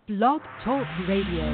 Blog Talk Radio.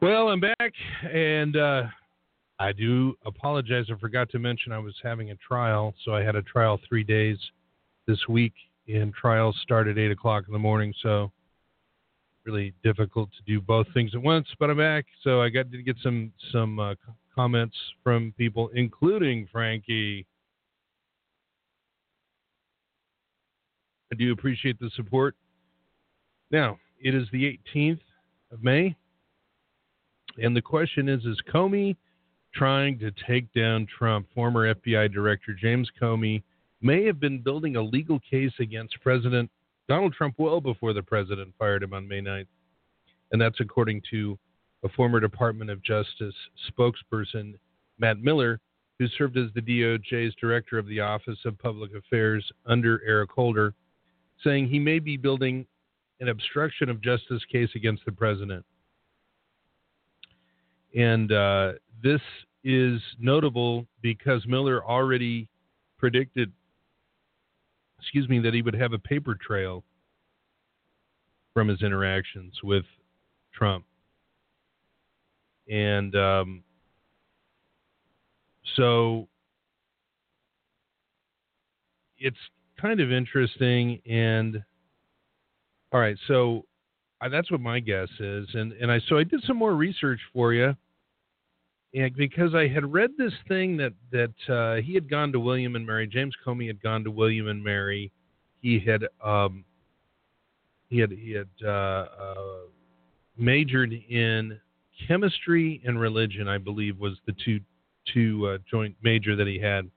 Well, I'm back, and I do apologize. I forgot to mention I was having a trial, so I had a trial 3 days this week, and trials start at 8 o'clock in the morning, so really difficult to do both things at once, but I'm back, so I got to get some comments from people, including Frankie. I do appreciate the support. Now, it is the 18th of May, and the question is Comey trying to take down Trump? Former FBI Director James Comey may have been building a legal case against President Donald Trump well before the president fired him on May 9th. And that's according to a former Department of Justice spokesperson, Matt Miller, who served as the DOJ's director of the Office of Public Affairs under Eric Holder, saying he may be building an obstruction of justice case against the president. And this is notable because Miller already predicted, that he would have a paper trail from his interactions with Trump. And so it's kind of interesting. And all right, so that's what my guess is. And I did some more research for you. And because I had read this thing that he had gone to William and Mary. James Comey had gone to William and Mary. He had majored in chemistry and religion, I believe, was the two joint major that he had.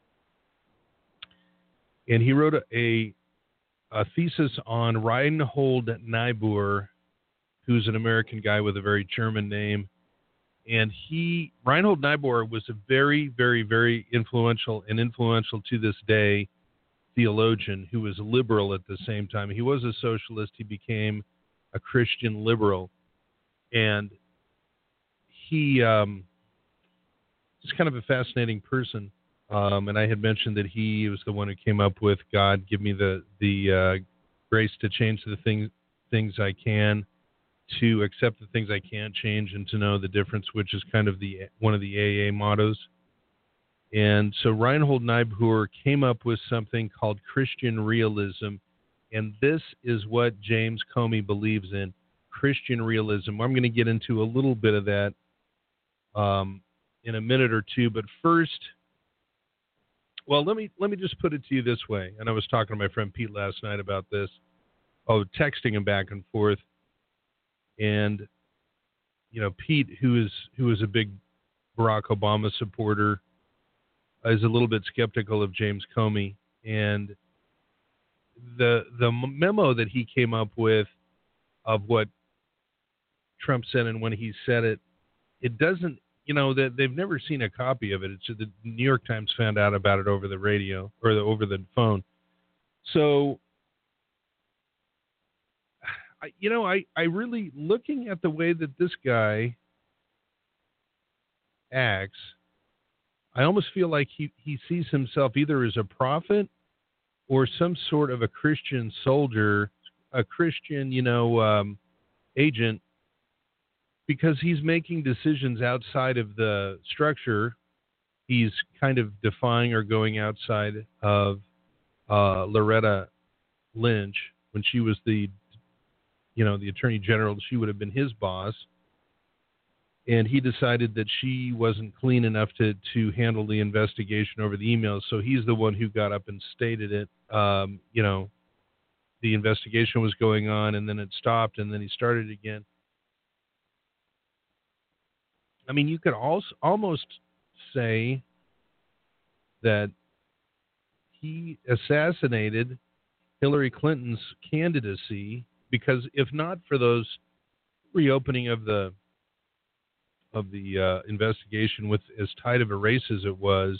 And he wrote a thesis on Reinhold Niebuhr, who's an American guy with a very German name. And Reinhold Niebuhr was a very, very, very influential to this day theologian who was liberal at the same time. He was a socialist. He became a Christian liberal. And he is kind of a fascinating person. And I had mentioned that he was the one who came up with God, give me the grace to change the things I can, to accept the things I can't change, and to know the difference, which is kind of one of the AA mottos. And so Reinhold Niebuhr came up with something called Christian realism, and this is what James Comey believes in, Christian realism. I'm going to get into a little bit of that in a minute or two, but first, well, let me just put it to you this way. And I was talking to my friend Pete last night about this, texting him back and forth. And, Pete, who is a big Barack Obama supporter, is a little bit skeptical of James Comey. And the memo that he came up with of what Trump said and when he said it, it doesn't, that they've never seen a copy of it. It's the New York Times found out about it over the radio or over the phone. So, I really, looking at the way that this guy acts, I almost feel like he sees himself either as a prophet or some sort of a Christian soldier, a Christian, agent, because he's making decisions outside of the structure. He's kind of defying or going outside of Loretta Lynch when she was the Attorney General. She would have been his boss. And he decided that she wasn't clean enough to handle the investigation over the emails. So he's the one who got up and stated it. The investigation was going on, and then it stopped, and then he started again. I mean, you could almost say that he assassinated Hillary Clinton's candidacy, because if not for those reopening of the investigation with as tight of a race as it was,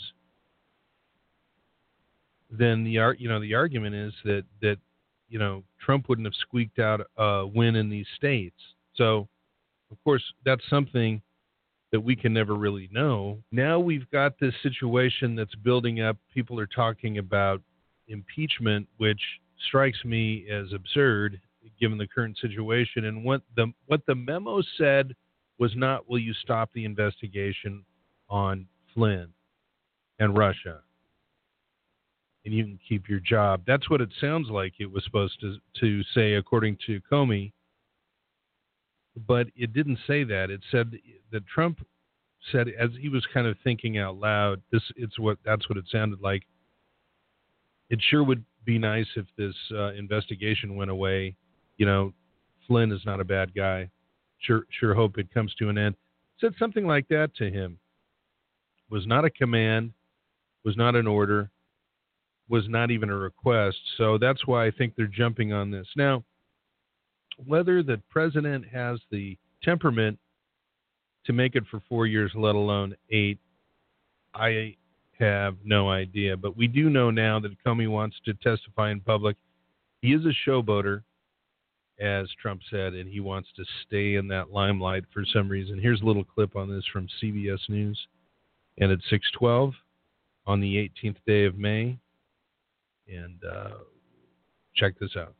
then the argument is that Trump wouldn't have squeaked out a win in these states. So, of course, that's something that we can never really know. Now we've got this situation that's building up. People are talking about impeachment, which strikes me as absurd given the current situation. And what the memo said was not, will you stop the investigation on Flynn and Russia? And you can keep your job. That's what it sounds like it was supposed to say, according to Comey. But it didn't say that. It said that Trump said, as he was kind of thinking out loud, that's what it sounded like. It sure would be nice if this investigation went away. You know, Flynn is not a bad guy. Sure hope it comes to an end. Said something like that to him. Was not a command, was not an order, was not even a request. So that's why I think they're jumping on this. Now, whether the president has the temperament to make it for 4 years, let alone 8, I have no idea. But we do know now that Comey wants to testify in public. He is a showboater, as Trump said, and he wants to stay in that limelight for some reason. Here's a little clip on this from CBS News, and it's 6:12 on the 18th day of May. And check this out.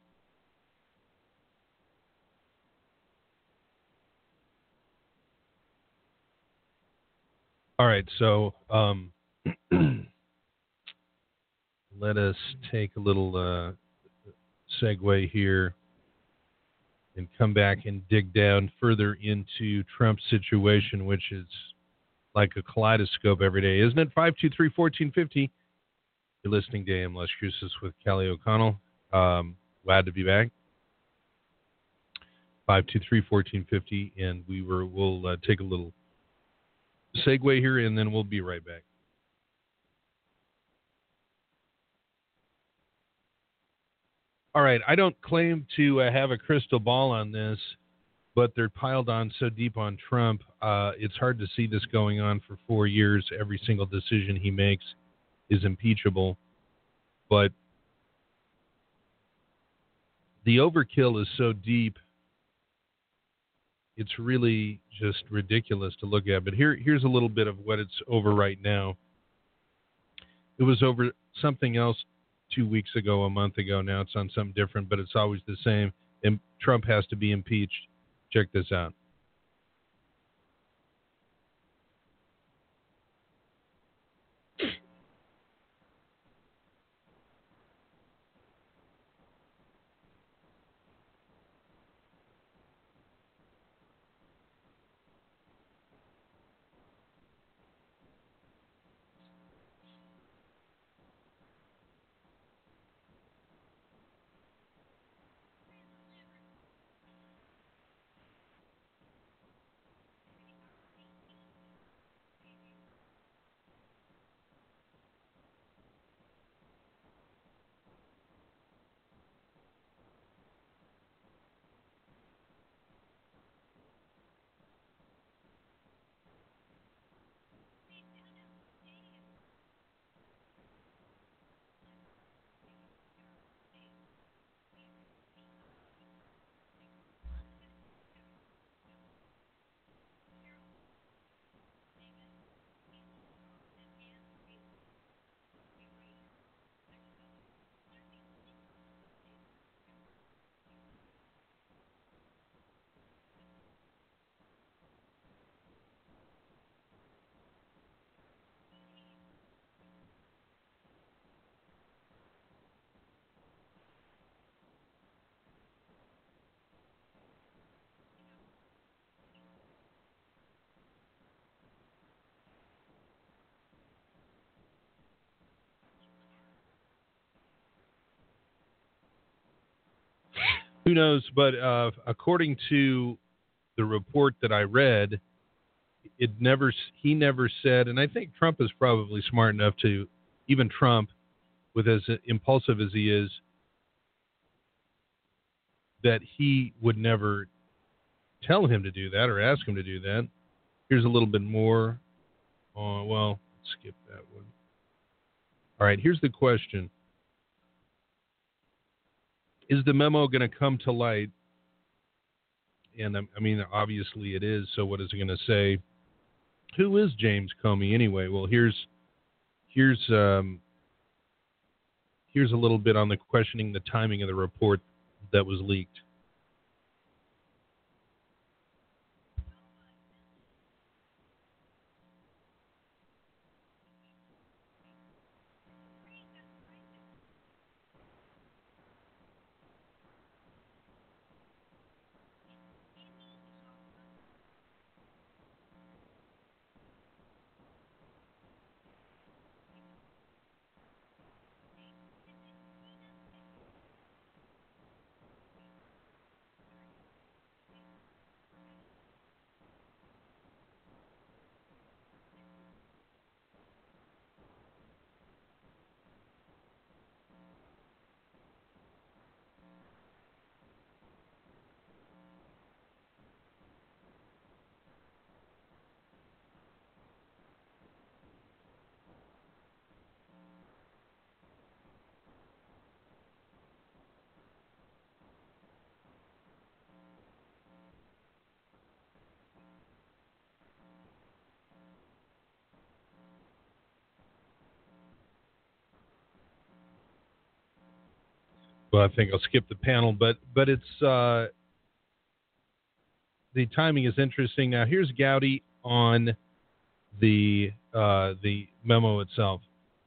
All right, so let us take a little segue here and come back and dig down further into Trump's situation, which is like a kaleidoscope every day, isn't it? 523-1450. You're listening to AM Las Cruces with Callie O'Connell. Glad to be back. 523-1450, and we'll take a little segue here, and then we'll be right back. All right, I don't claim to have a crystal ball on this, but they're piled on so deep on Trump, it's hard to see this going on for 4 years. Every single decision he makes is impeachable, but the overkill is so deep, it's really just ridiculous to look at. But here's a little bit of what it's over right now. It was over something else 2 weeks ago, a month ago. Now it's on something different, but it's always the same. And Trump has to be impeached. Check this out. Who knows? But according to the report that I read, he never said, and I think Trump is probably smart enough to, even Trump, with as impulsive as he is, that he would never tell him to do that or ask him to do that. Here's a little bit more. Well, skip that one. All right, here's the question. Is the memo going to come to light? And I mean, obviously it is. So what is it going to say? Who is James Comey anyway? Well, here's a little bit on the questioning the timing of the report that was leaked. Well, I think I'll skip the panel, but it's the timing is interesting. Now, here's Gowdy on the memo itself.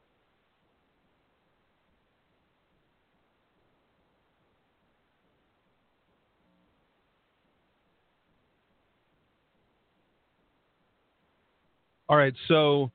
All right, so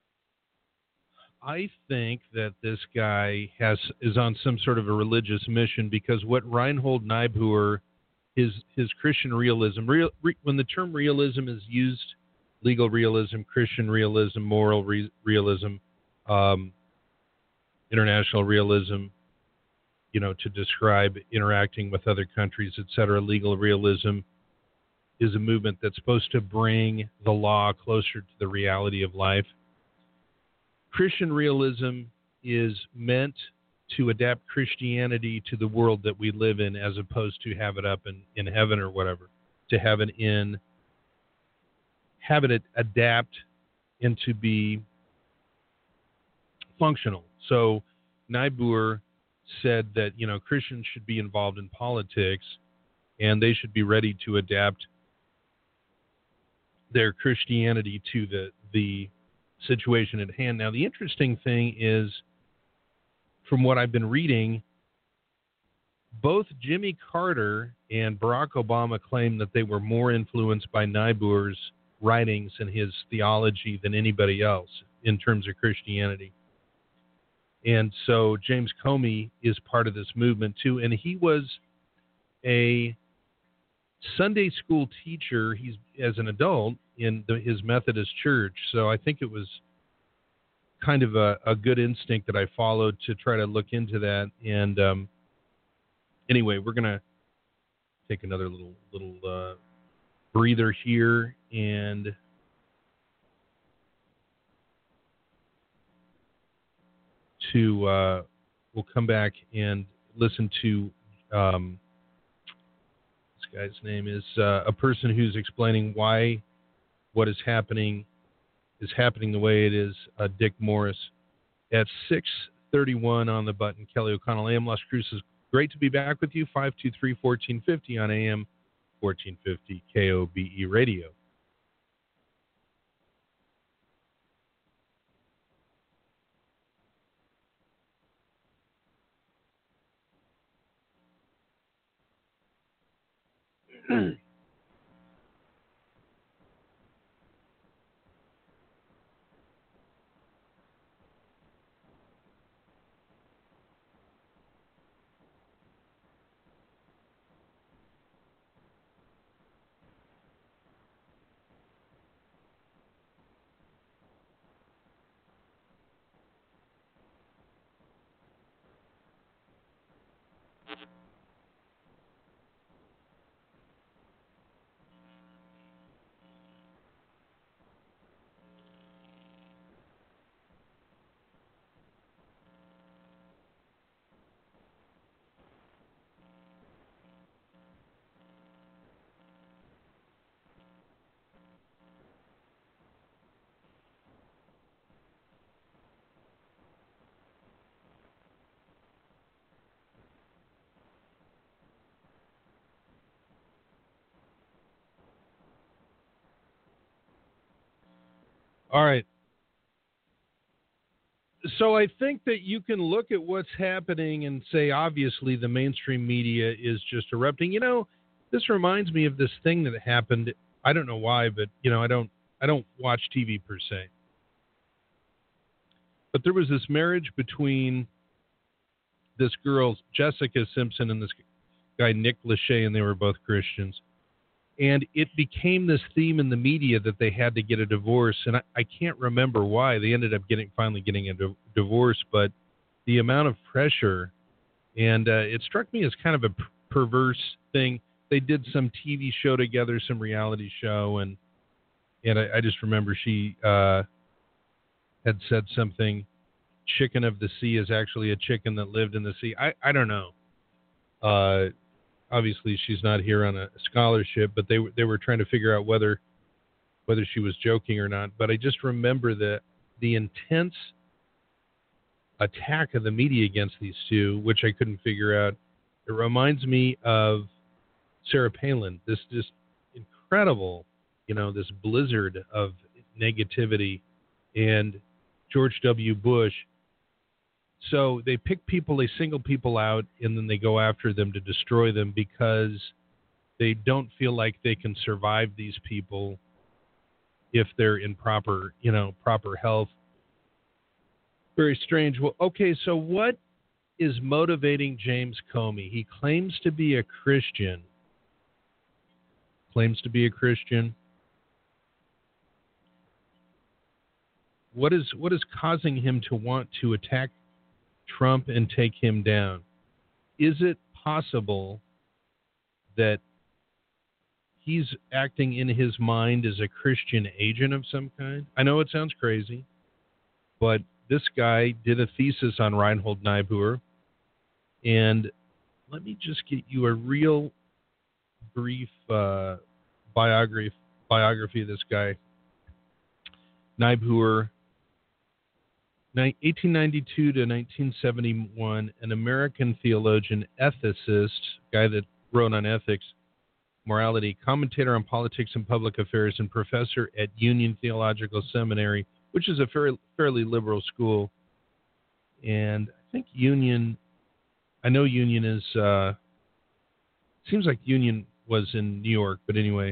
I think that this guy is on some sort of a religious mission, because what Reinhold Niebuhr, his Christian realism, when the term realism is used, legal realism, Christian realism, moral realism, international realism, to describe interacting with other countries, etc., legal realism is a movement that's supposed to bring the law closer to the reality of life. Christian realism is meant to adapt Christianity to the world that we live in, as opposed to have it up in heaven or whatever, to have it adapt and to be functional. So Niebuhr said that, Christians should be involved in politics, and they should be ready to adapt their Christianity to the situation at hand. Now, the interesting thing is, from what I've been reading, both Jimmy Carter and Barack Obama claim that they were more influenced by Niebuhr's writings and his theology than anybody else in terms of Christianity. And so James Comey is part of this movement too, and he was a Sunday school teacher. He's as an adult in his Methodist church, so I think it was kind of a good instinct that I followed to try to look into that. And anyway, we're gonna take another little breather here, and we'll come back and listen to this guy's name is a person who's explaining why what is happening the way it is, Dick Morris, at 6:31 on the button. Kelly O'Connell, AM Las Cruces. Great to be back with you. 523-1450 on AM 1450 KOBE Radio. All right. So I think that you can look at what's happening and say, obviously, the mainstream media is just erupting. This reminds me of this thing that happened. I don't know why, but I don't watch TV per se. But there was this marriage between this girl, Jessica Simpson, and this guy, Nick Lachey, and they were both Christians. And it became this theme in the media that they had to get a divorce. And I can't remember why. They ended up finally getting a divorce. But the amount of pressure, and it struck me as kind of a perverse thing. They did some TV show together, some reality show. And I just remember she had said something, chicken of the sea is actually a chicken that lived in the sea. I don't know. Obviously, she's not here on a scholarship, but they were trying to figure out whether she was joking or not. But I just remember that the intense attack of the media against these two, which I couldn't figure out. It reminds me of Sarah Palin, this just incredible, this blizzard of negativity, and George W. Bush. So they pick people, they single people out, and then they go after them to destroy them because they don't feel like they can survive these people if they're in proper health. Very strange. Well, okay, so what is motivating James Comey? He claims to be a Christian. What is causing him to want to attack Trump and take him down? Is it possible that he's acting in his mind as a Christian agent of some kind? I know it sounds crazy, but this guy did a thesis on Reinhold Niebuhr, and let me just get you a real brief biography of this guy. Niebuhr, 1892 to 1971, an American theologian, ethicist, guy that wrote on ethics, morality, commentator on politics and public affairs, and professor at Union Theological Seminary, which is a fairly liberal school. And I think Union is, seems like Union was in New York, but anyway.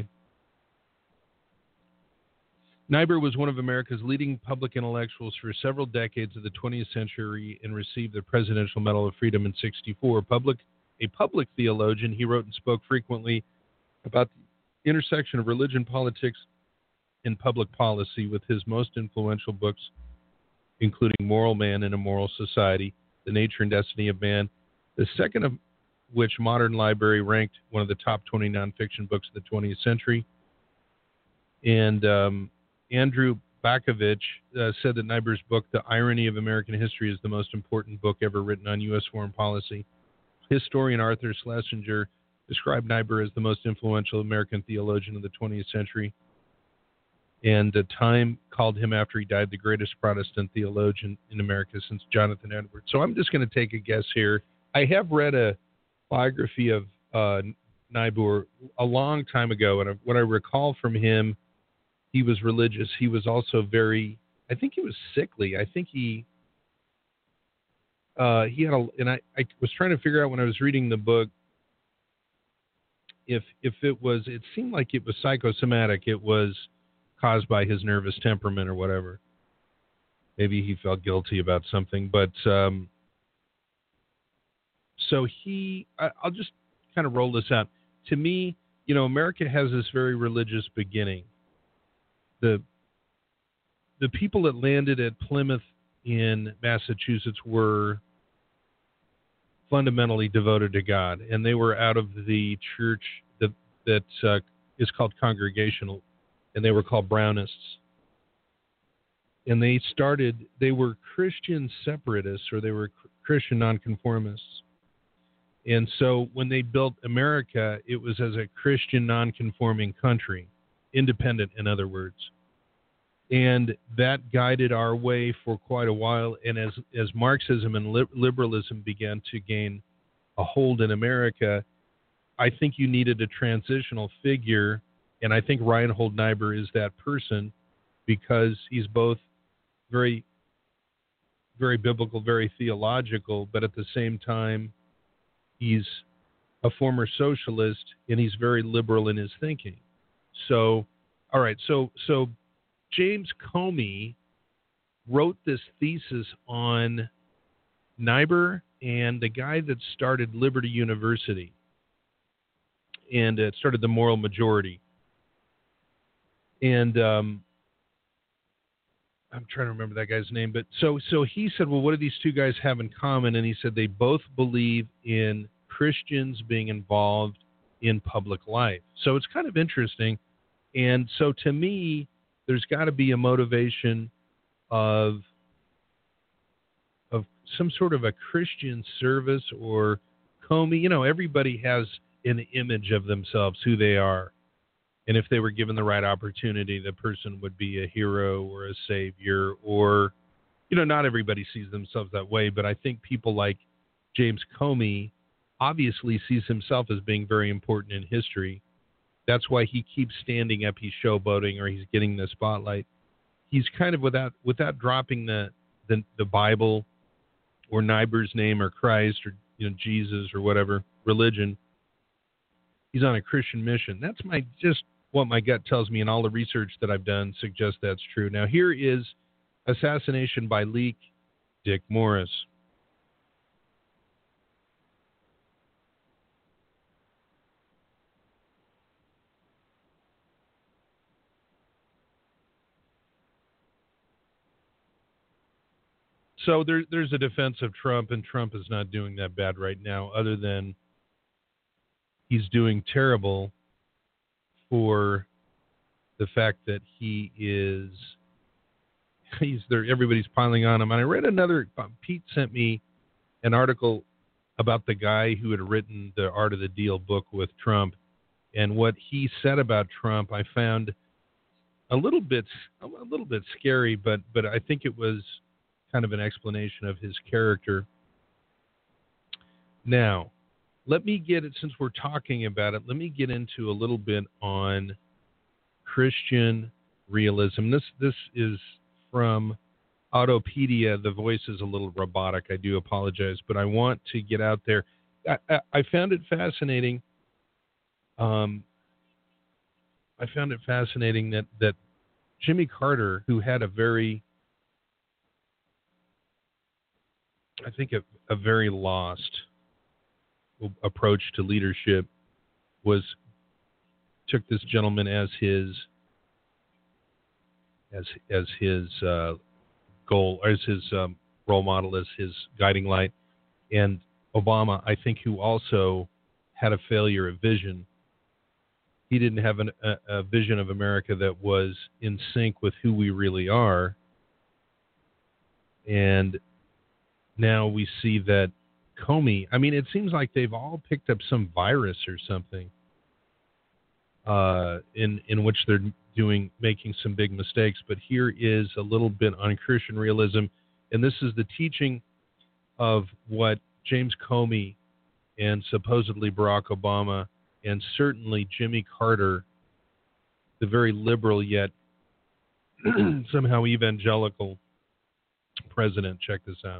Niebuhr was one of America's leading public intellectuals for several decades of the 20th century and received the Presidential Medal of Freedom in '64. A public theologian, he wrote and spoke frequently about the intersection of religion, politics, and public policy, with his most influential books including Moral Man in a Moral Society, The Nature and Destiny of Man, the second of which Modern Library ranked one of the top 20 nonfiction books of the 20th century. And Andrew Bakovich said that Niebuhr's book, The Irony of American History, is the most important book ever written on U.S. foreign policy. Historian Arthur Schlesinger described Niebuhr as the most influential American theologian of the 20th century, and Time called him, after he died, the greatest Protestant theologian in America since Jonathan Edwards. So I'm just going to take a guess here. I have read a biography of Niebuhr a long time ago, and what I recall from him, he was religious. He was also I think he was sickly. I think he had and I was trying to figure out when I was reading the book if it seemed like it was psychosomatic. It was caused by his nervous temperament or whatever. Maybe he felt guilty about something, but so I'll just kind of roll this out. To me, America has this very religious beginning. The people that landed at Plymouth in Massachusetts were fundamentally devoted to God, and they were out of the church that is called Congregational, and they were called Brownists. And they were Christian separatists, or they were Christian nonconformists. And so when they built America, it was as a Christian nonconforming country, independent, in other words. And that guided our way for quite a while. And as Marxism and liberalism began to gain a hold in America, I think you needed a transitional figure. And I think Reinhold Niebuhr is that person, because he's both very, very biblical, very theological, but at the same time, he's a former socialist, and he's very liberal in his thinking. So, all right, so James Comey wrote this thesis on Niebuhr and the guy that started Liberty University, and it started the Moral Majority. And I'm trying to remember that guy's name, but so he said, well, what do these two guys have in common? And he said they both believe in Christians being involved in public life. So it's kind of interesting. And so to me, there's got to be a motivation of some sort of a Christian service or Comey. Everybody has an image of themselves, who they are. And if they were given the right opportunity, the person would be a hero or a savior or not everybody sees themselves that way, but I think people like James Comey obviously sees himself as being very important in history. That's why he keeps standing up. He's showboating, or he's getting the spotlight. He's kind of without dropping the Bible or Niebuhr's name or Christ or Jesus or whatever religion. He's on a Christian mission. That's what my gut tells me, and all the research that I've done suggests that's true. Now here is Assassination by Leak, Dick Morris. So there's a defense of Trump, and Trump is not doing that bad right now, other than he's doing terrible for the fact that he's there. Everybody's piling on him. And I read Pete sent me an article about the guy who had written the Art of the Deal book with Trump, and what he said about Trump I found a little bit scary, but I think it was kind of an explanation of his character. Now, let me get it, since we're talking about it, let me get into a little bit on Christian realism. This is from Autopedia. The voice is a little robotic. I do apologize, but I want to get out there. I found it fascinating. I found it fascinating that Jimmy Carter, who had a very lost approach to leadership, took this gentleman as his goal, as his role model, as his guiding light. And Obama, I think, who also had a failure of vision. He didn't have a vision of America that was in sync with who we really are. And now we see that Comey, it seems like they've all picked up some virus or something in which they're making some big mistakes. But here is a little bit on Christian realism, and this is the teaching of what James Comey and supposedly Barack Obama and certainly Jimmy Carter, the very liberal yet somehow evangelical president. Check this out.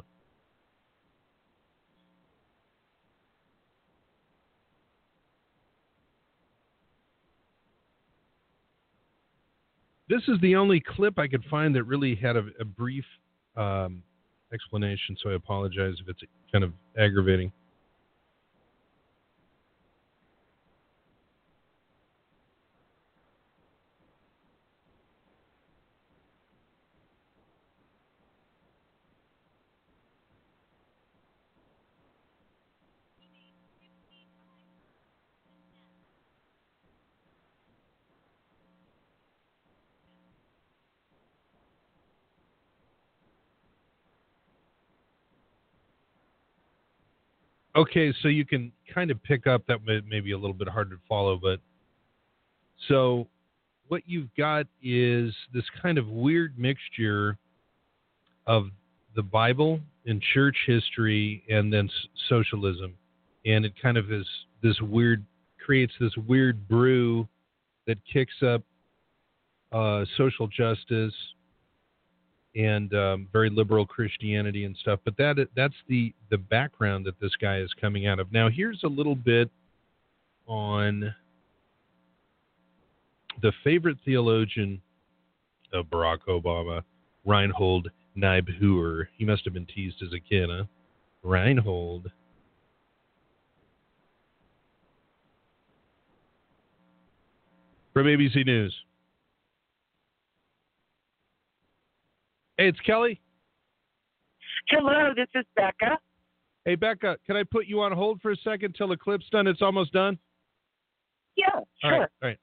This is the only clip I could find that really had a brief explanation, so I apologize if it's kind of aggravating. Okay, so you can kind of pick up that may be a little bit hard to follow, but so what you've got is this kind of weird mixture of the Bible and church history and then socialism, and it kind of is creates this weird brew that kicks up social justice and very liberal Christianity and stuff. But that's the background that this guy is coming out of. Now, here's a little bit on the favorite theologian of Barack Obama, Reinhold Niebuhr. He must have been teased as a kid, huh? Reinhold. From ABC News. Hey, it's Kelly. Hello, this is Becca. Hey, Becca, can I put you on hold for a second till the clip's done? It's almost done. Yeah, sure. All right.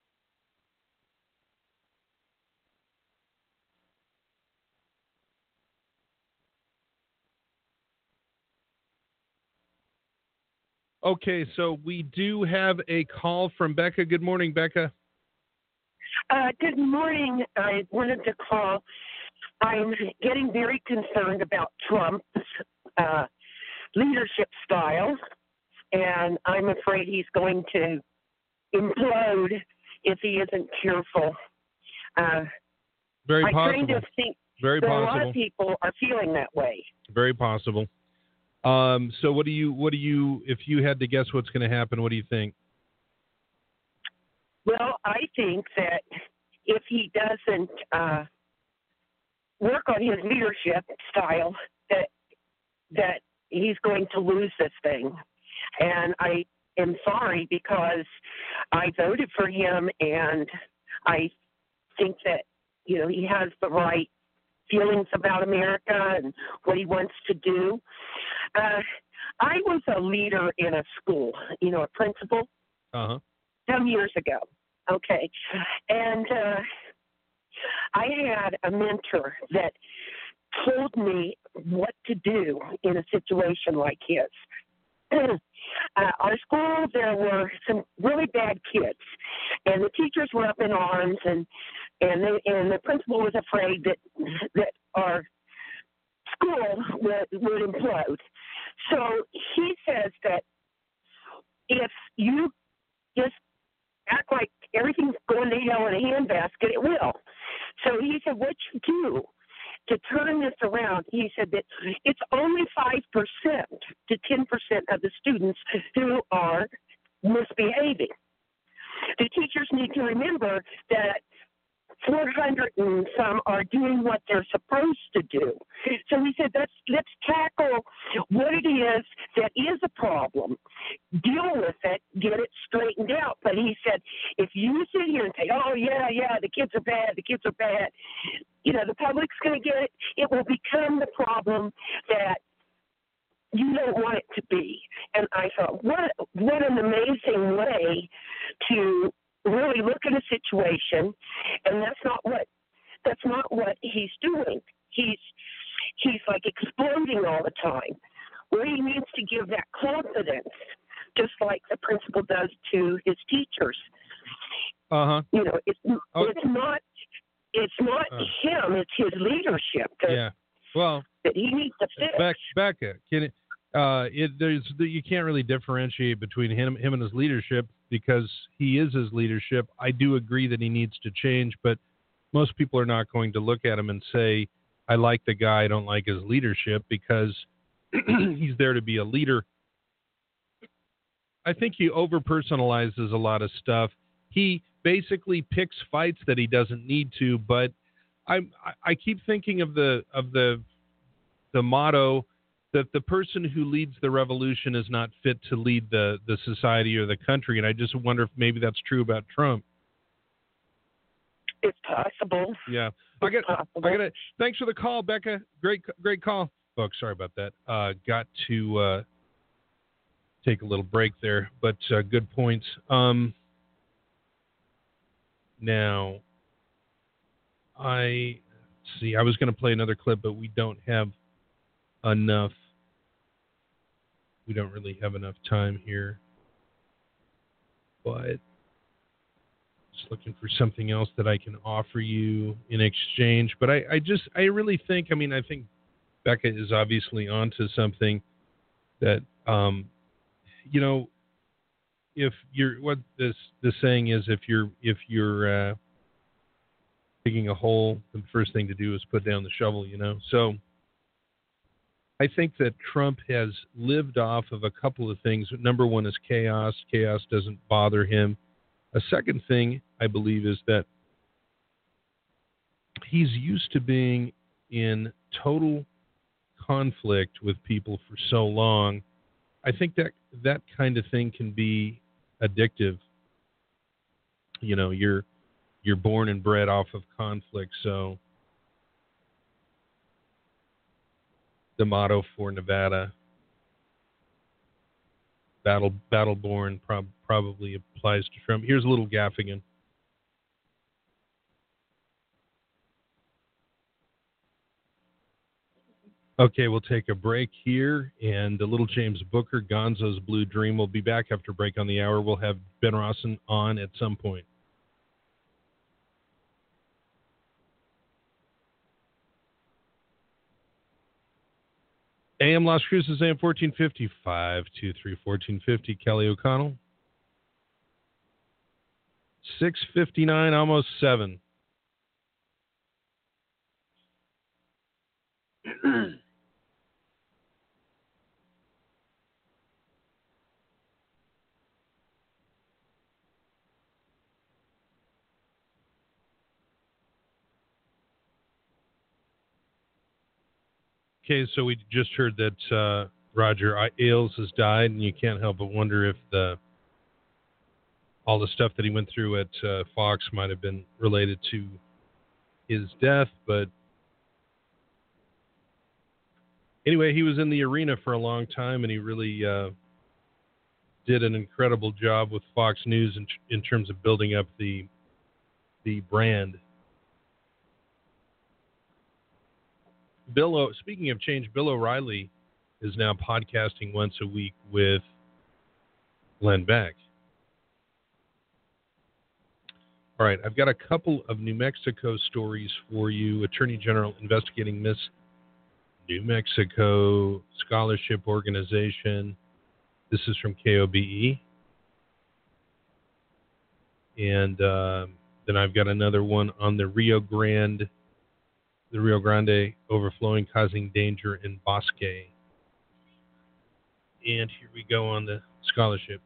Okay, so we do have a call from Becca. Good morning, Becca. Good morning. I wanted to call I'm getting very concerned about Trump's leadership style, and I'm afraid he's going to implode if he isn't careful. Very I possible. kind of think Very that a possible. lot of people are feeling that way. Very possible. So what do you, if you had to guess what's going to happen, what do you think? Well, I think that if he doesn't work on his leadership style, that he's going to lose this thing. And I am sorry because I voted for him, and I think that, you know, he has the right feelings about America and what he wants to do. I was a leader in a school, you know, a principal, some years ago. Okay. And I had a mentor that told me what to do in a situation like his. Our school, there were some really bad kids, and the teachers were up in arms, and the principal was afraid that our school would implode. So he says that if you just act like everything's going to hell in a handbasket, it will. So he said, what you do to turn this around, he said that it's only 5% to 10% of the students who are misbehaving. The teachers need to remember that 400 and some are doing what they're supposed to do. So he said, let's tackle what it is that is a problem, deal with it, get it straightened out. But he said, if you sit here and say, oh, yeah, the kids are bad, you know, the public's going to get it. It will become the problem that you don't want it to be. And I thought, what an amazing way to really look at a situation, and that's not what he's doing. He's like exploding all the time. Where he needs to give that confidence, just like the principal does to his teachers. You know, it's not him; it's his leadership. That he needs to fix. Becca, you can't really differentiate between him and his leadership because he is his leadership. I do agree that he needs to change, but most people are not going to look at him and say, I like the guy, I don't like his leadership, because he's there to be a leader. I think he over-personalizes a lot of stuff. He basically picks fights that he doesn't need to, but I keep thinking of the motto that the person who leads the revolution is not fit to lead the society or the country, and I just wonder if maybe that's true about Trump. It's possible. Yeah. Thanks for the call, Becca. Great call. Folks, sorry about that. Got to take a little break there, but good points. Now, I was going to play another clip, but we don't have enough. We don't really have enough time here. But just looking for something else that I can offer you in exchange. But I really think, I think Becca is obviously onto something that, you know, if you're, what this saying is, if you're digging a hole, the first thing to do is put down the shovel, you know. So I think that Trump has lived off of a couple of things. Number one is chaos. Chaos doesn't bother him. A second thing, I believe, is that he's used to being in total conflict with people for so long. I think that kind of thing can be addictive. You know, you're born and bred off of conflict, so the motto for Nevada, Battleborn, probably applies to Trump. Here's a little Gaffigan. Okay, we'll take a break here, and a little James Booker, Gonzo's Blue Dream. We'll be back after break on the hour. We'll have Ben Rawson on at some point. AM Las Cruces, AM 1450, 523-1450. Kelly O'Connell. 6:59, almost 7. Okay, so we just heard that Roger Ailes has died, and you can't help but wonder if all the stuff that he went through at Fox might have been related to his death. But anyway, he was in the arena for a long time, and he really did an incredible job with Fox News in terms of building up the brand. Speaking of change, Bill O'Reilly is now podcasting once a week with Glenn Beck. All right, I've got a couple of New Mexico stories for you. Attorney General investigating Miss New Mexico Scholarship Organization. This is from KOBE. And then I've got another one on the Rio Grande overflowing, causing danger in Bosque. And here we go on the scholarship.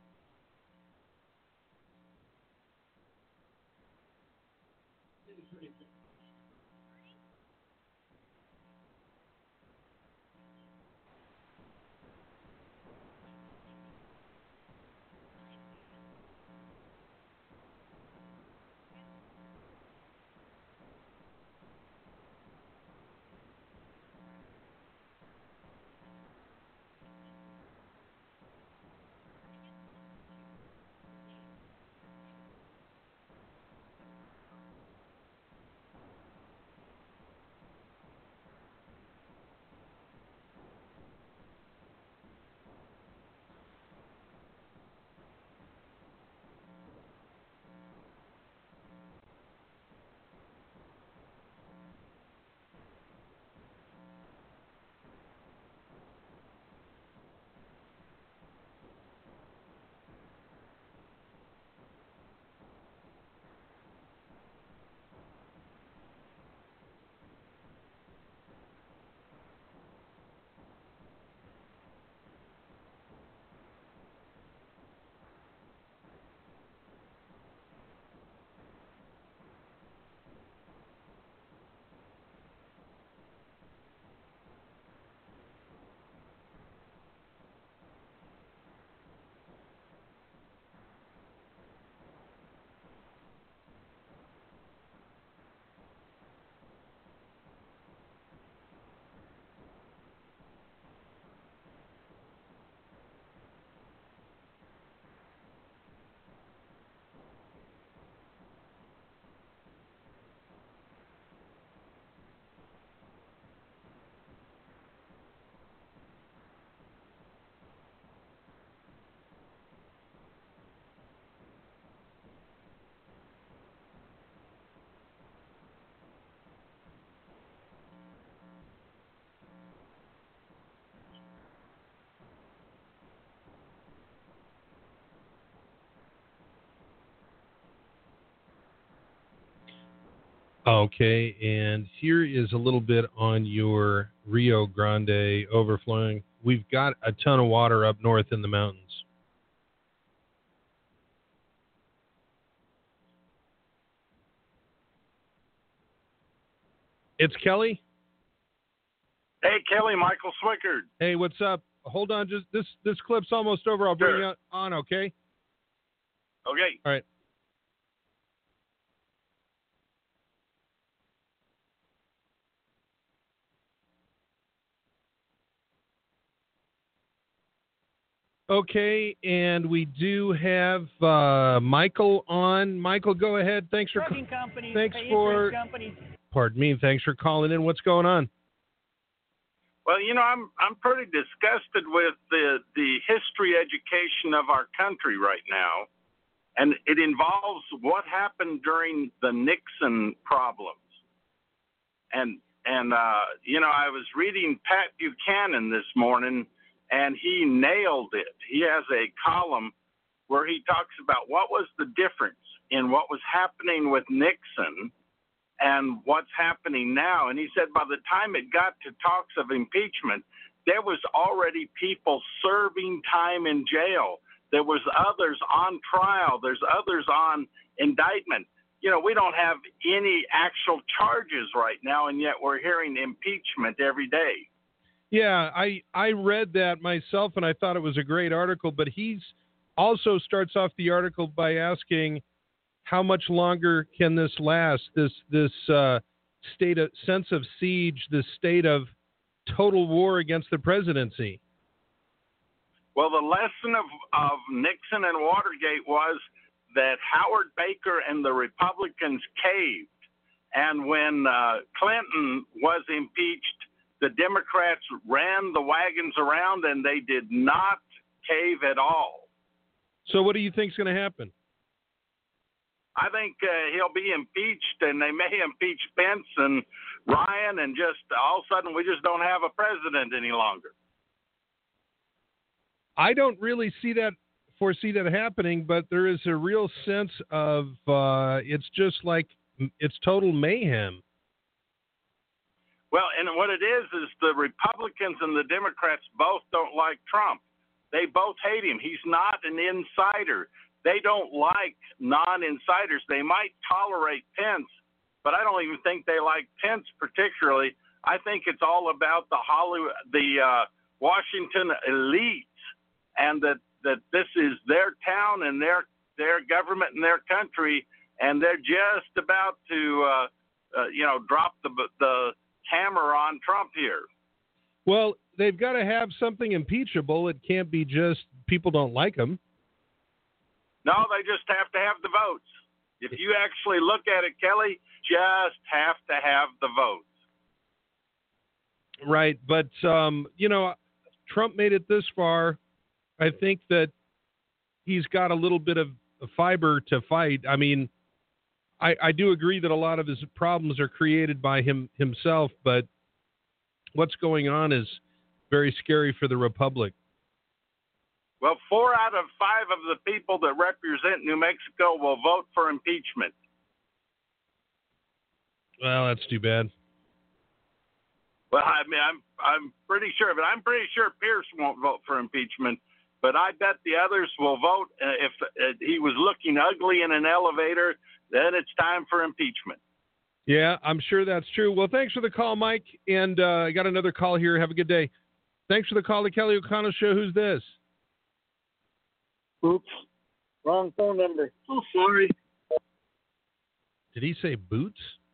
Okay, and here is a little bit on your Rio Grande overflowing. We've got a ton of water up north in the mountains. It's Kelly. Hey, Kelly, Michael Swickard. Hey, what's up? Hold on, just this clip's almost over. I'll bring you on, okay? Okay. All right. Okay, and we do have Michael on. Michael, go ahead. Thanks for Pardon me. Thanks for calling in. What's going on? Well, I'm pretty disgusted with the history education of our country right now, and it involves what happened during the Nixon problems. And I was reading Pat Buchanan this morning, and he nailed it. He has a column where he talks about what was the difference in what was happening with Nixon and what's happening now. And he said by the time it got to talks of impeachment, there was already people serving time in jail. There was others on trial. There's others on indictment. We don't have any actual charges right now, and yet we're hearing impeachment every day. Yeah, I read that myself, and I thought it was a great article, but he's also starts off the article by asking how much longer can this last, this state of sense of siege, this state of total war against the presidency. Well, the lesson of Nixon and Watergate was that Howard Baker and the Republicans caved. And when Clinton was impeached, the Democrats ran the wagons around, and they did not cave at all. So what do you think is going to happen? I think he'll be impeached, and they may impeach Pence and Ryan, and just all of a sudden we just don't have a president any longer. I don't really foresee that happening, but there is a real sense of it's just like it's total mayhem. Well, and what it is the Republicans and the Democrats both don't like Trump. They both hate him. He's not an insider. They don't like non-insiders. They might tolerate Pence, but I don't even think they like Pence particularly. I think it's all about the Washington elites, and that this is their town and their government and their country, and they're just about to drop the hammer on Trump here. Well, they've got to have something impeachable. It can't be just people don't like him. No, they just have to have the votes. If you actually look at it, Kelly, just have to have the votes. Right, but Trump made it this far. I think that he's got a little bit of fiber to fight. I mean, I do agree that a lot of his problems are created by himself, but what's going on is very scary for the Republic. Well, 4 out of 5 of the people that represent New Mexico will vote for impeachment. Well, that's too bad. Well, I mean, I'm pretty sure, but I'm pretty sure Pierce won't vote for impeachment. But I bet the others will vote. If he was looking ugly in an elevator, then it's time for impeachment. Yeah, I'm sure that's true. Well, thanks for the call, Mike. And I got another call here. Have a good day. Thanks for the call to Kelly O'Connell Show. Who's this? Oops. Wrong phone number. Oh, sorry. Did he say Boots?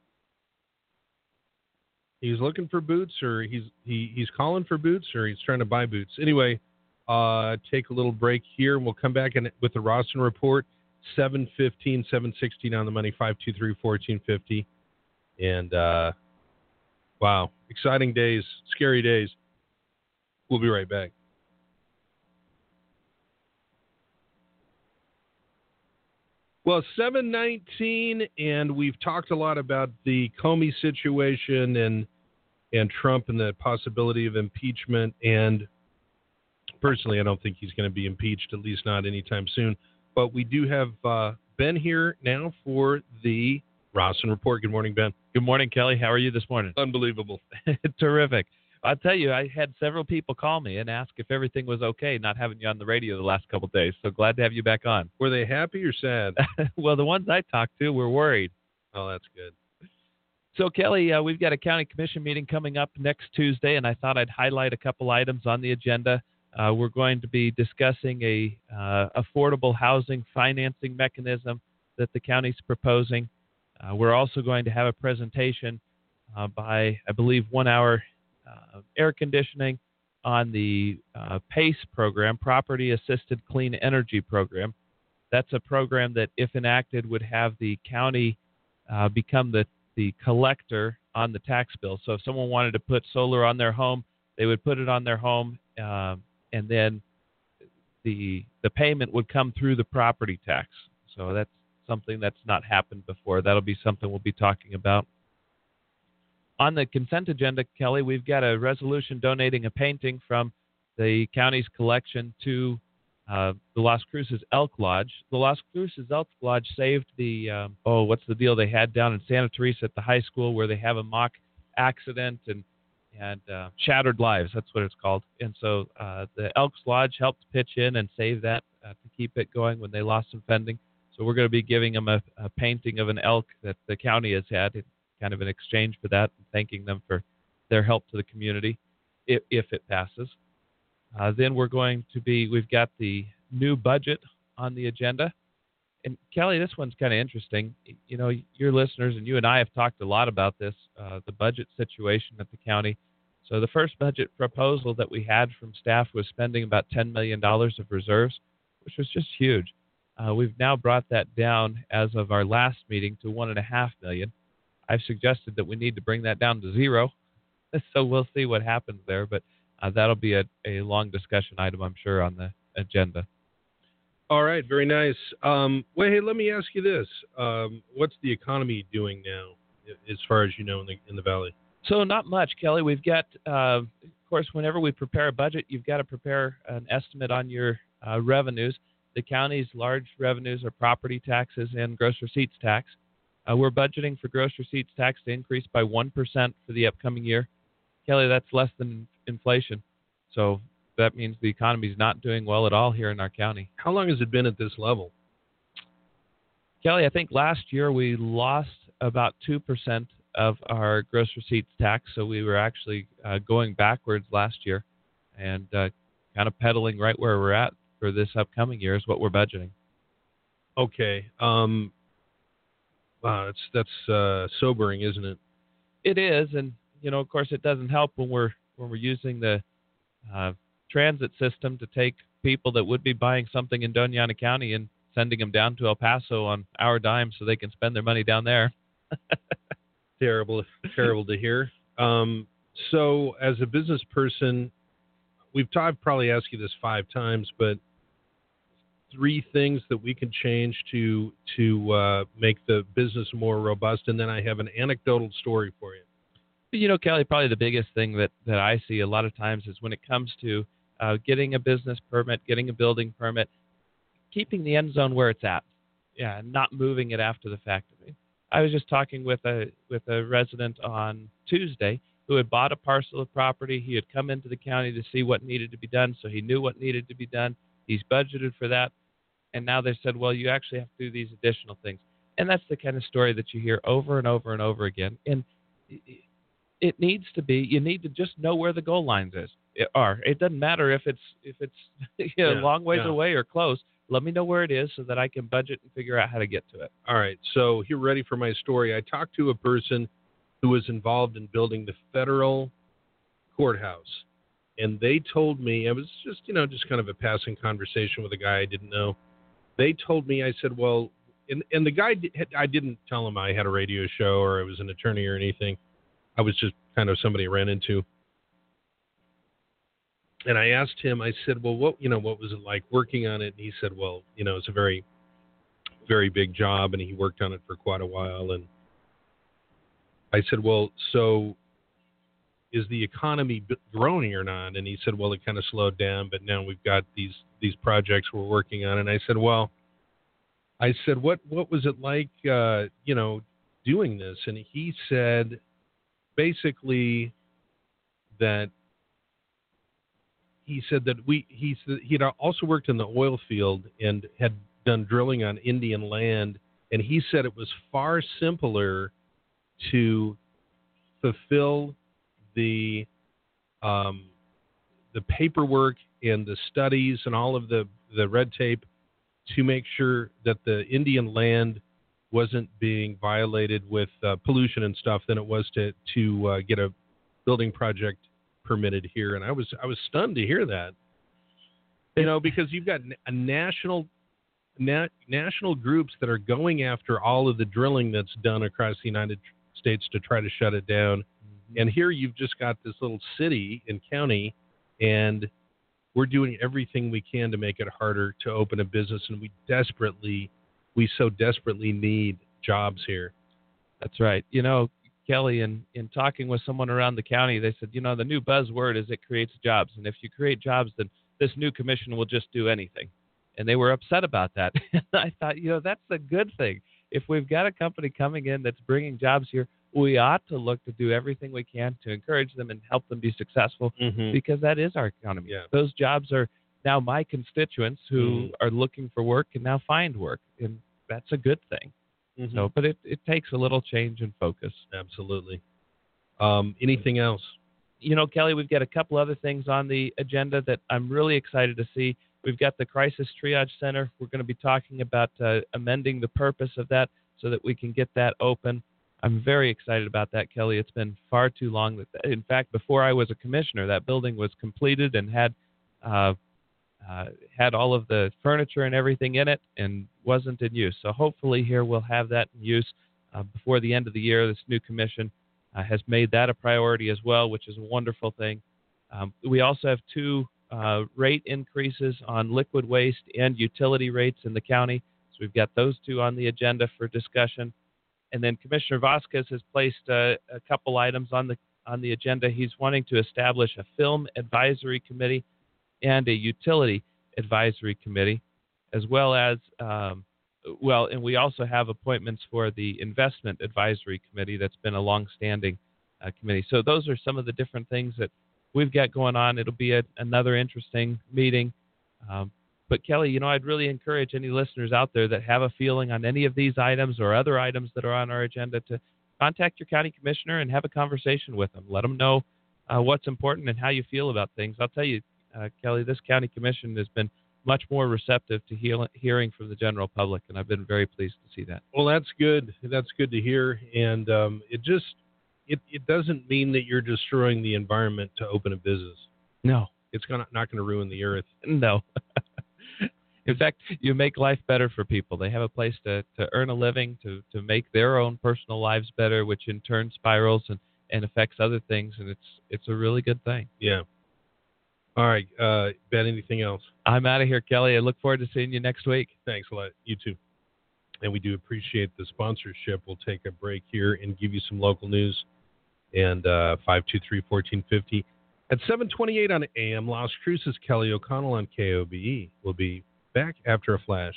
He's looking for boots, or he's calling for boots, or he's trying to buy boots. Anyway, take a little break here, and we'll come back with the Rawson Report, 7:15, 7:16 on the money, 523-1450. And, wow, exciting days, scary days. We'll be right back. Well, 7:19, and we've talked a lot about the Comey situation and Trump and the possibility of impeachment. And personally, I don't think he's going to be impeached, at least not anytime soon. But we do have Ben here now for the Rawson Report. Good morning, Ben. Good morning, Kelly. How are you this morning? Unbelievable. Terrific. I'll tell you, I had several people call me and ask if everything was okay, not having you on the radio the last couple of days. So glad to have you back on. Were they happy or sad? Well, the ones I talked to were worried. Oh, that's good. So, Kelly, we've got a county commission meeting coming up next Tuesday, and I thought I'd highlight a couple items on the agenda. We're going to be discussing a affordable housing financing mechanism that the county's proposing. We're also going to have a presentation by, I believe, 1 hour air conditioning on the PACE program, Property Assisted Clean Energy Program. That's a program that, if enacted, would have the county become the collector on the tax bill. So if someone wanted to put solar on their home, they would put it on their home, and then the payment would come through the property tax. So that's something that's not happened before. That'll be something we'll be talking about. On the consent agenda, Kelly, we've got a resolution donating a painting from the county's collection to the Las Cruces Elk Lodge. The Las Cruces Elk Lodge saved the, what's the deal they had down in Santa Teresa at the high school where they have a mock accident and Shattered Lives. That's what it's called. And so the Elks Lodge helped pitch in and save that to keep it going when they lost some funding. So we're going to be giving them a painting of an elk that the county has had, kind of in exchange for that, and thanking them for their help to the community if it passes. Then we've got the new budget on the agenda. And Kelly, this one's kind of interesting. You know, your listeners and you and I have talked a lot about this, the budget situation at the county. So the first budget proposal that we had from staff was spending about $10 million of reserves, which was just huge. We've now brought that down as of our last meeting to $1.5 million. I've suggested that we need to bring that down to zero, so we'll see what happens there. But that'll be a long discussion item, I'm sure, on the agenda. All right, very nice. Well, hey, let me ask you this: what's the economy doing now, as far as you know, in the valley? So not much, Kelly. We've got, of course, whenever we prepare a budget, you've got to prepare an estimate on your revenues. The county's large revenues are property taxes and gross receipts tax. We're budgeting for gross receipts tax to increase by 1% for the upcoming year. Kelly, that's less than inflation. So that means the economy is not doing well at all here in our county. How long has it been at this level? Kelly, I think last year we lost about 2% of our gross receipts tax. So we were actually going backwards last year, and kind of pedaling right where we're at for this upcoming year is what we're budgeting. Okay. Wow, that's sobering, isn't it? It is, and you know, of course, it doesn't help when we're using the transit system to take people that would be buying something in Doña Ana County and sending them down to El Paso on our dime so they can spend their money down there. Terrible to hear. So, as a business person, I've probably asked you this 5 times, but 3 things that we can change to make the business more robust, and then I have an anecdotal story for you. You know, Kelly, probably the biggest thing that I see a lot of times is when it comes to getting a business permit, getting a building permit, keeping the end zone where it's at, not moving it after the fact. I was just talking with a resident on Tuesday who had bought a parcel of property. He had come into the county to see what needed to be done, so he knew what needed to be done. He's budgeted for that. And now they said, well, you actually have to do these additional things. And that's the kind of story that you hear over and over and over again. And it needs to be, you need to just know where the goal lines are. It doesn't matter if it's a long ways away or close. Let me know where it is so that I can budget and figure out how to get to it. All right. So you're ready for my story. I talked to a person who was involved in building the federal courthouse. And they told me, it was just kind of a passing conversation with a guy I didn't know. They told me, I said, well, and the guy, I didn't tell him I had a radio show or I was an attorney or anything. I was just kind of somebody I ran into. And I asked him, I said, well, what was it like working on it? And he said, well, it's a very, very big job. And he worked on it for quite a while. And I said, well, so is the economy growing or not? And he said, well, it kind of slowed down, but now we've got these projects we're working on. And I said, what was it like, doing this? And he said basically that he had also worked in the oil field and had done drilling on Indian land. And he said it was far simpler to fulfill the paperwork and the studies and all of the red tape to make sure that the Indian land wasn't being violated with pollution and stuff than it was to get a building project permitted here. And I was stunned to hear that, because you've got a national groups that are going after all of the drilling that's done across the United States to try to shut it down. And here you've just got this little city and county, and we're doing everything we can to make it harder to open a business, and we so desperately need jobs here. That's right. Kelly, in talking with someone around the county, they said, the new buzzword is it creates jobs. And if you create jobs, then this new commission will just do anything. And they were upset about that. And I thought, that's a good thing. If we've got a company coming in that's bringing jobs here, we ought to look to do everything we can to encourage them and help them be successful, because that is our economy. Yeah. Those jobs are now my constituents who are looking for work and now find work, and that's a good thing. So, but it takes a little change in focus. Absolutely. Anything else? Kelly, we've got a couple other things on the agenda that I'm really excited to see. We've got the Crisis Triage Center. We're going to be talking about amending the purpose of that so that we can get that open. I'm very excited about that, Kelly. It's been far too long. In fact, before I was a commissioner, that building was completed and had all of the furniture and everything in it and wasn't in use. So hopefully here we'll have that in use before the end of the year. This new commission has made that a priority as well, which is a wonderful thing. We also have 2 rate increases on liquid waste and utility rates in the county. So we've got those 2 on the agenda for discussion. And then Commissioner Vasquez has placed a couple items on the agenda. He's wanting to establish a film advisory committee and a utility advisory committee, as well as, and we also have appointments for the investment advisory committee that's been a long-standing committee. So those are some of the different things that we've got going on. It'll be another interesting meeting. But Kelly, I'd really encourage any listeners out there that have a feeling on any of these items or other items that are on our agenda to contact your county commissioner and have a conversation with them. Let them know what's important and how you feel about things. I'll tell you, Kelly, this county commission has been much more receptive to hearing from the general public, and I've been very pleased to see that. Well, that's good. That's good to hear. And it doesn't mean that you're destroying the environment to open a business. No. It's not going to ruin the earth. No. In fact, you make life better for people. They have a place to earn a living, to make their own personal lives better, which in turn spirals and affects other things, and it's a really good thing. Yeah. All right, Ben, anything else? I'm out of here, Kelly. I look forward to seeing you next week. Thanks a lot. You too. And we do appreciate the sponsorship. We'll take a break here and give you some local news. And 523-1450 at 7:28 on AM. Las Cruces, Kelly O'Connell on KOBE. We'll be back after a flash.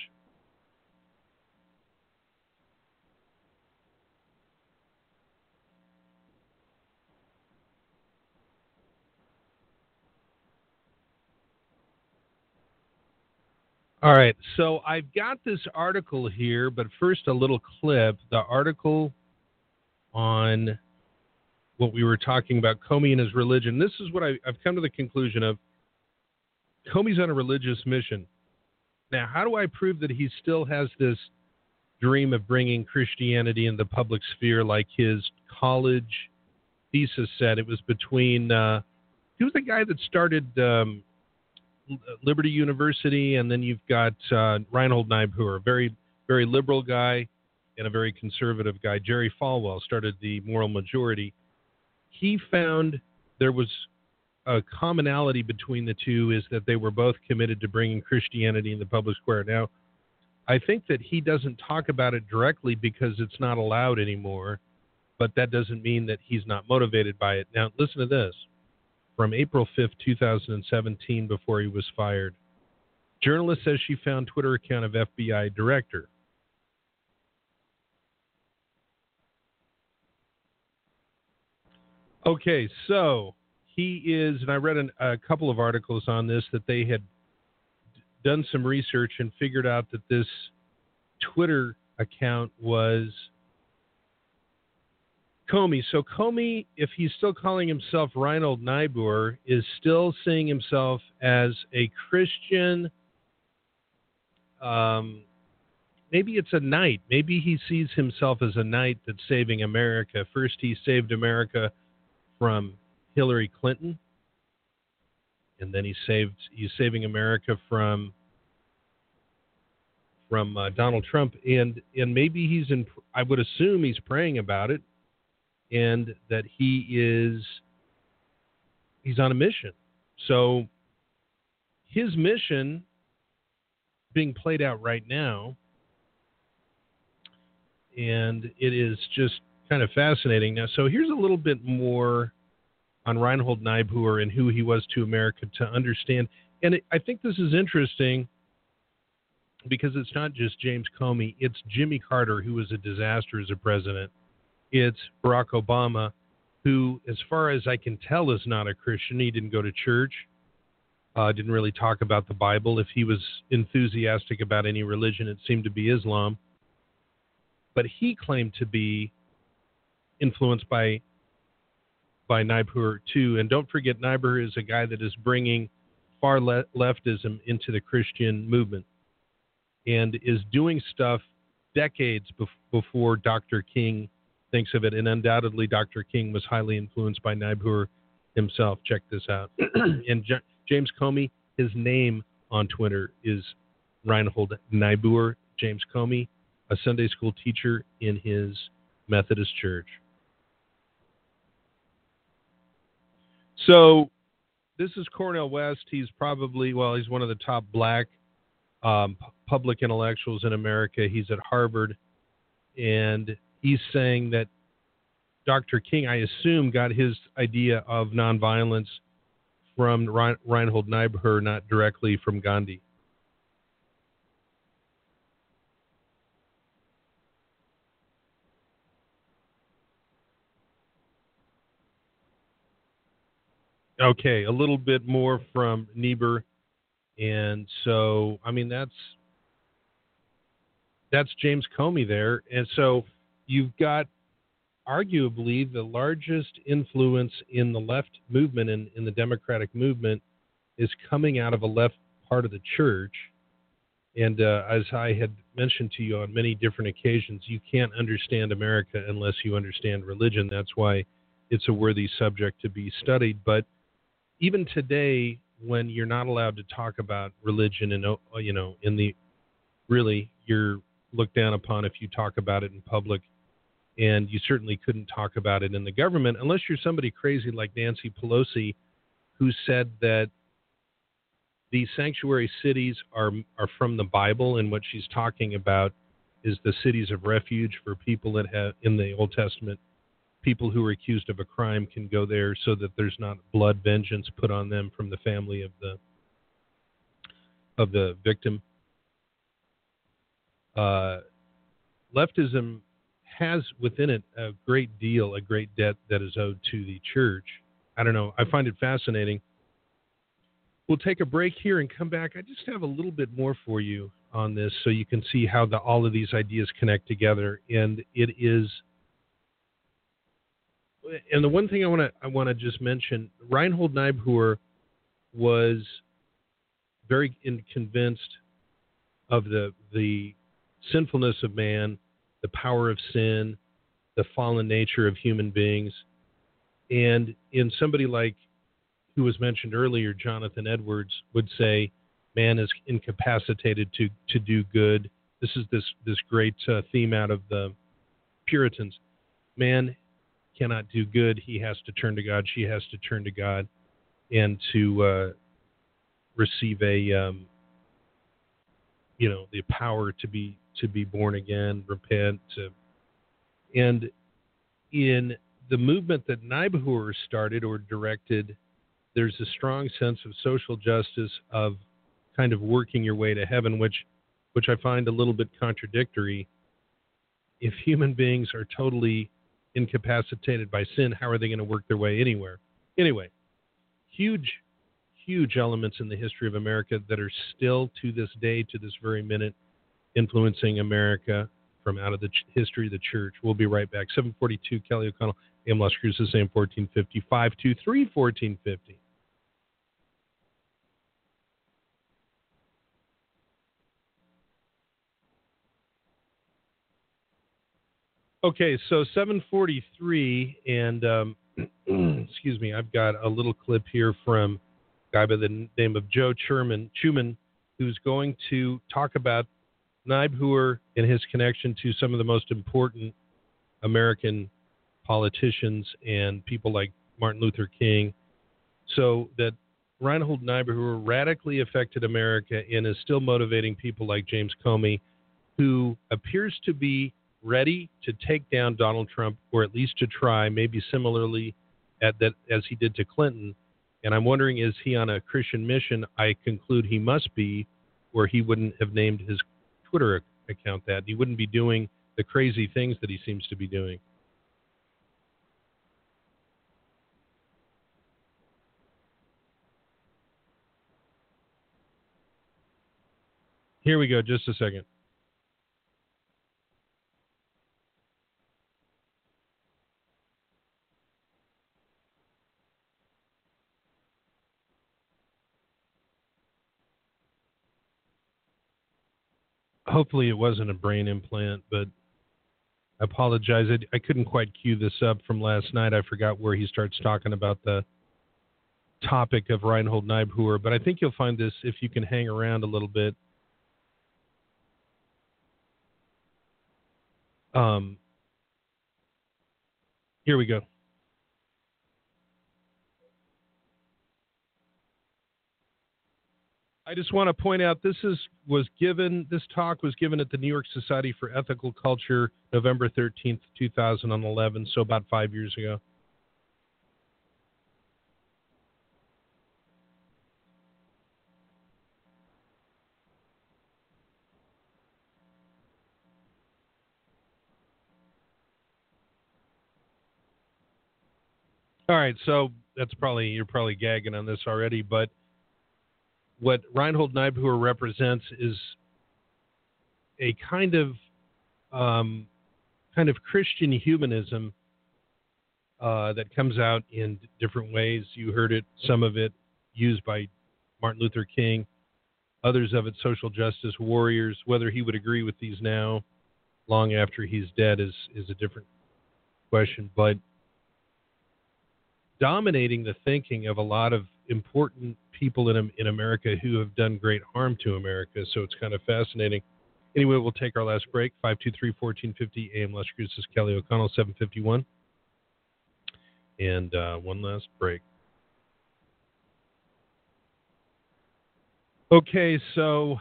All right, so I've got this article here, but first a little clip. The article on what we were talking about, Comey and his religion. This is what I've come to the conclusion of. Comey's on a religious mission. Now, how do I prove that he still has this dream of bringing Christianity in the public sphere like his college thesis said? It was between, he was the guy that started Liberty University, and then you've got Reinhold Niebuhr, a very, very liberal guy and a very conservative guy. Jerry Falwell started the Moral Majority. He found there was a commonality between the two, is that they were both committed to bringing Christianity in the public square. Now, I think that he doesn't talk about it directly because it's not allowed anymore, but that doesn't mean that he's not motivated by it. Now, listen to this. From April 5th, 2017, before he was fired. Journalist says she found Twitter account of FBI director. Okay, so he is, and I read a couple of articles on this, that they had done some research and figured out that this Twitter account was Comey. So Comey, if he's still calling himself Reinhold Niebuhr, is still seeing himself as a Christian. Maybe it's a knight. Maybe he sees himself as a knight that's saving America. First, he saved America from Hillary Clinton, and then he's saving America from Donald Trump, and maybe I would assume he's praying about it, and that he's on a mission. So his mission being played out right now, and it is just kind of fascinating. Now, so here's a little bit more on Reinhold Niebuhr and who he was to America to understand. And I think this is interesting because it's not just James Comey. It's Jimmy Carter, who was a disaster as a president. It's Barack Obama, who, as far as I can tell, is not a Christian. He didn't go to church, didn't really talk about the Bible. If he was enthusiastic about any religion, it seemed to be Islam. But he claimed to be influenced by Niebuhr, too. And don't forget, Niebuhr is a guy that is bringing far leftism into the Christian movement and is doing stuff decades before Dr. King thinks of it. And undoubtedly, Dr. King was highly influenced by Niebuhr himself. Check this out. And James Comey, his name on Twitter is Reinhold Niebuhr. James Comey, a Sunday school teacher in his Methodist church. So this is Cornel West. He's probably, he's one of the top black public intellectuals in America. He's at Harvard, and he's saying that Dr. King, I assume, got his idea of nonviolence from Reinhold Niebuhr, not directly from Gandhi. Okay, a little bit more from Niebuhr. And so, I mean, that's James Comey there. And so you've got arguably the largest influence in the left movement, in the Democratic movement, is coming out of a left part of the church. And as I had mentioned to you on many different occasions, you can't understand America unless you understand religion. That's why it's a worthy subject to be studied. But even today, when you're not allowed to talk about religion, and you're looked down upon if you talk about it in public, and you certainly couldn't talk about it in the government unless you're somebody crazy like Nancy Pelosi, who said that these sanctuary cities are from the Bible, and what she's talking about is the cities of refuge for people that have, in the Old Testament, people who are accused of a crime can go there so that there's not blood vengeance put on them from the family of the victim. Leftism has within it a great debt that is owed to the church. I don't know. I find it fascinating. We'll take a break here and come back. I just have a little bit more for you on this so you can see how all of these ideas connect together. And it is... And the one thing I want to just mention, Reinhold Niebuhr was very convinced of the sinfulness of man, the power of sin, the fallen nature of human beings. And in somebody like, who was mentioned earlier, Jonathan Edwards, would say, man is incapacitated to do good. This is this great theme out of the Puritans. Man cannot do good. He has to turn to God. She has to turn to God, and to receive the power to be born again, repent. And in the movement that Niebuhr started or directed, there's a strong sense of social justice, of kind of working your way to heaven, which I find a little bit contradictory. If human beings are totally incapacitated by sin, how are they going to work their way anywhere? Anyway, huge elements in the history of America that are still to this day, to this very minute, influencing America from out of the history of the church. We'll be right back. 742 Kelly O'Connell, AM Las Cruces, AM 1450, 523-1450. Okay, so 743, and excuse me, I've got a little clip here from a guy by the name of Joe Schuman, who's going to talk about Niebuhr and his connection to some of the most important American politicians and people like Martin Luther King, so that Reinhold Niebuhr radically affected America and is still motivating people like James Comey, who appears to be ready to take down Donald Trump, or at least to try, maybe similarly as he did to Clinton. And I'm wondering, is he on a Christian mission? I conclude he must be, or he wouldn't have named his Twitter account that. He wouldn't be doing the crazy things that he seems to be doing. Here we go, just a second. Hopefully it wasn't a brain implant, but I apologize. I couldn't quite cue this up from last night. I forgot where he starts talking about the topic of Reinhold Niebuhr, but I think you'll find this, if you can hang around a little bit. Here we go. I just want to point out this talk was given at the New York Society for Ethical Culture, November 13th, 2011, so about 5 years ago. All right, so you're probably gagging on this already, but what Reinhold Niebuhr represents is a kind of Christian humanism that comes out in different ways. You heard it, some of it used by Martin Luther King, others of it social justice warriors. Whether he would agree with these now, long after he's dead, is a different question. But dominating the thinking of a lot of important people in America who have done great harm to America. So it's kind of fascinating. Anyway, we'll take our last break. 523-1450 AM Les Cruces, Kelly O'Connell, 751. And one last break. Okay, so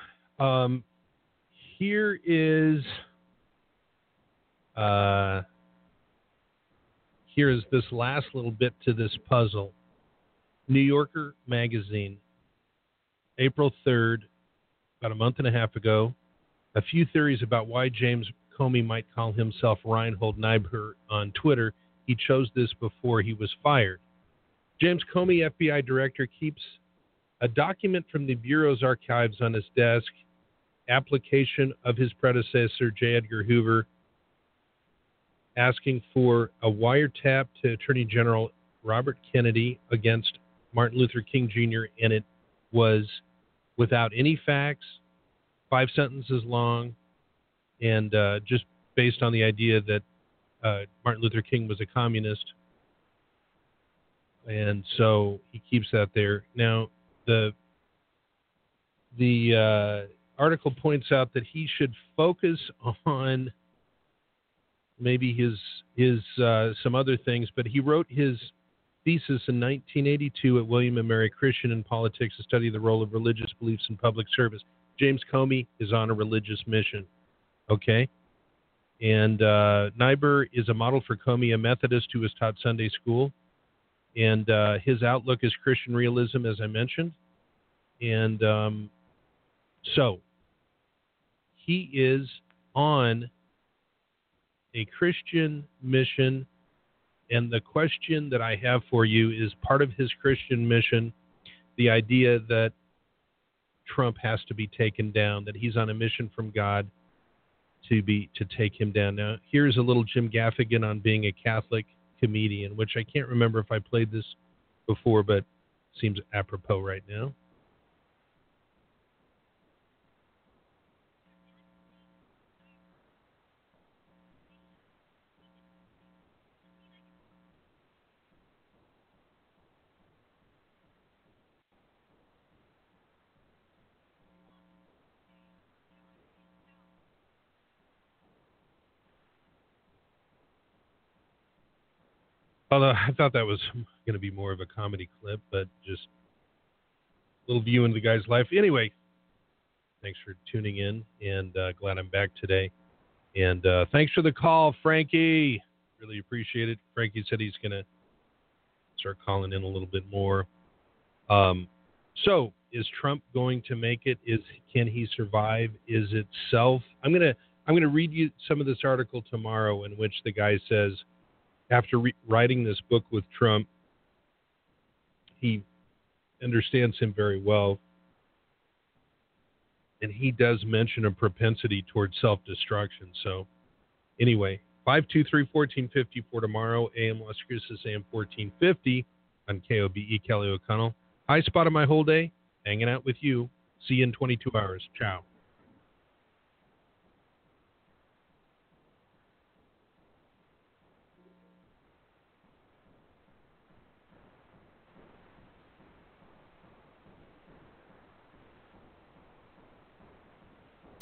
here is this last little bit to this puzzle. New Yorker Magazine, April 3rd, about a month and a half ago. A few theories about why James Comey might call himself Reinhold Niebuhr on Twitter. He chose this before he was fired. James Comey, FBI director, keeps a document from the Bureau's archives on his desk, application of his predecessor, J. Edgar Hoover, asking for a wiretap to Attorney General Robert Kennedy against Martin Luther King Jr., and it was without any facts, 5 sentences long, and just based on the idea that Martin Luther King was a communist. And so he keeps that there. Now, the article points out that he should focus on maybe his some other things, but he wrote his thesis in 1982 at William & Mary Christian in Politics, to study the role of religious beliefs in public service. James Comey is on a religious mission, okay? And Niebuhr is a model for Comey, a Methodist who was taught Sunday school. And his outlook is Christian realism, as I mentioned. And so he is on a Christian mission. And the question that I have for you is part of his Christian mission, the idea that Trump has to be taken down, that he's on a mission from God to take him down. Now, here's a little Jim Gaffigan on being a Catholic comedian, which I can't remember if I played this before, but seems apropos right now. Although I thought that was going to be more of a comedy clip, but just a little view into the guy's life. Anyway, thanks for tuning in, and glad I'm back today. And thanks for the call, Frankie. Really appreciate it. Frankie said he's going to start calling in a little bit more. So, is Trump going to make it? Can he survive? Is it self? I'm going to read you some of this article tomorrow in which the guy says, after writing this book with Trump, he understands him very well, and he does mention a propensity towards self-destruction. So, anyway, 523-1450 for tomorrow, AM Las Cruces, AM 1450 on KOBE, Kelly O'Connell. High spot of my whole day, hanging out with you. See you in 22 hours. Ciao.